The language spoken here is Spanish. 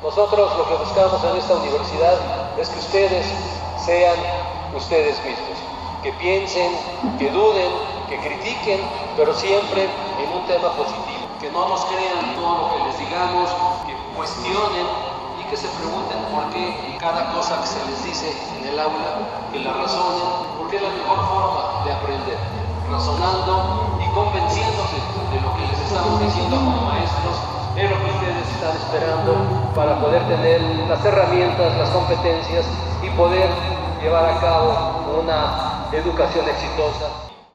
Nosotros lo que buscamos en esta universidad es que ustedes sean ustedes mismos, que piensen, que duden, que critiquen, pero siempre en un tema positivo, que no nos crean todo lo que les digamos, que cuestionen y que se pregunten por qué cada cosa que se les dice en el aula, que la razonen, porque es la mejor forma de aprender, razonando y convenciéndose de lo que les estamos diciendo como maestros, es lo que ustedes están esperando para poder tener las herramientas, las competencias y poder llevar a cabo una educación exitosa.